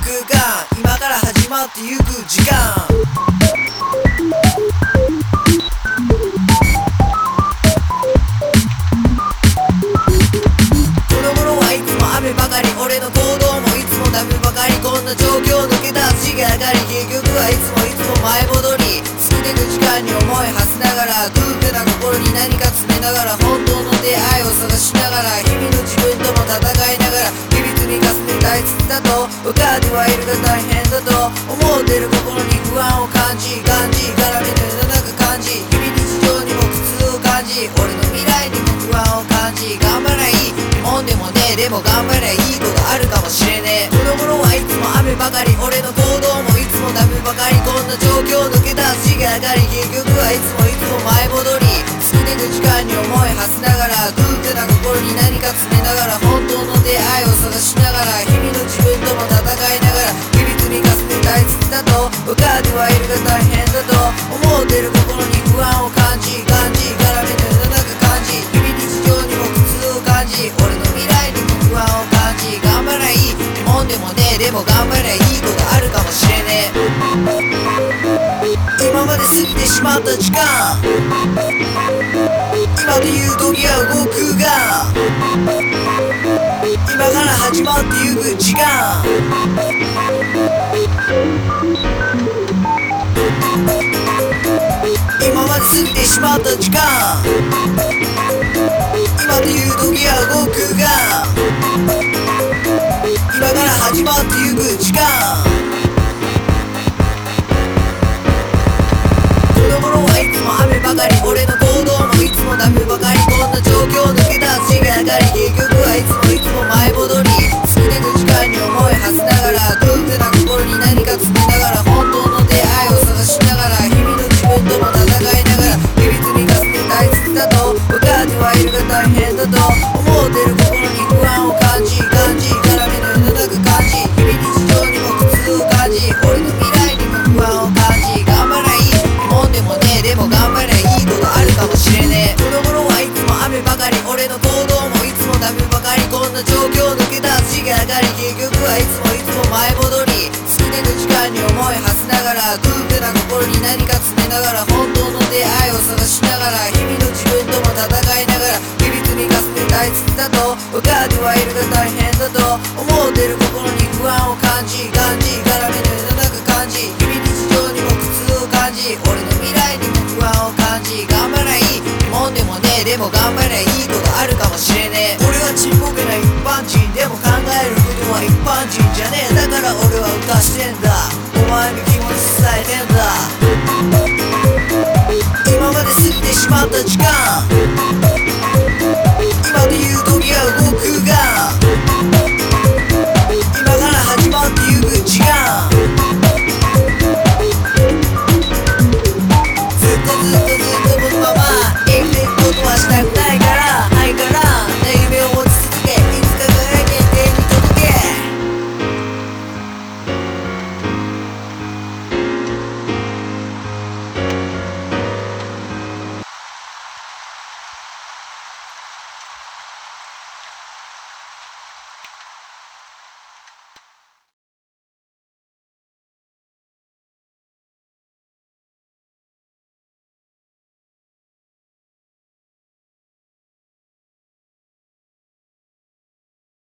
空間、今から始まってゆく時間。この頃はいつも雨ばかり、俺の行動もいつもダメばかり。こんな状況抜け出す日が上がり、結局はいつも前戻り。過ぎてく時間に思い馳せながら、空虚な心に何か詰めながら、本当の出会いを探しながら、日々の自分とも戦いながら、日々積み重ね大切だと分かってはいるが大変だと思ってる心に不安を感じ絡めの世の中感じ、日々日常にも苦痛を感じ、俺の未来にも不安を感じ、頑張らいいもんでもねえ、でも頑張りゃいいことあるかもしれねえ。この頃はいつも雨ばかり、俺の行動もいつもダメばかり。こんな状況抜け出す日が上がり、結局はいつも前戻り。過ぎてく時間に思い馳せながら、空虚な心に何か詰めながら、本当の出会いを探しながら、日々の自分とも戦いながら、日々積み重ね大切だと分かってはいるが大変だと思ってる心に不安を感じ絡めの世の中感じ、日々日常にも苦痛を感じ、俺の未来にも不安を感じ、頑張らいいもんでもねえ、でも頑張りゃいいことあるかもしれねえ。今まで過ぎてしまった時間、今という時は動くが、今から始まってゆく時間。今まで過ぎてしまった時間、今という時は動くが、今から始まってゆく時間。この頃はいつも雨ばかり、俺の行動もいつもダメばかり。こんな状況抜け出す日が上がり、結局はいつも前戻り。過ぎてく時間に思い馳せながら、空虚な心に何か詰めながら、本当の出会いを探しながら、日々の自分とも戦いながら、日々積み重ね大切だと分かってはいるが大変だと思ってる心に不安を感じ絡めの世の中感じ、日々日常にも苦痛を感じ、俺の未来にも不安を感じ、頑張らいいもんでもねえ、でも頑張りゃいいことあるかもしれねえ。この頃はいつも雨ばかり、俺の行動もいつもダメばかり。こんな状況抜け出す日が上がり、結局はいつも前戻り。過ぎてく時間に思い馳せながら、空虚な心に何か詰めながら、本当の出会いを探しながら、日々の自分とも戦いながら、日々積み重ね大切だと分かってはいるが大変だと思ってる心に不安を感じ絡めの世の中感じ、日々日常にも苦痛を感じ、俺の未来にも不安を感じ、頑張らいいもんでもねえ、でも頑張りゃいいことあるかもしれねえ。俺はちんぽけな一般人でも考えることは一般人じゃねえ、だから俺は歌してんだ、お前に気持ち伝えてんだ。今まで過ぎてしまった時間、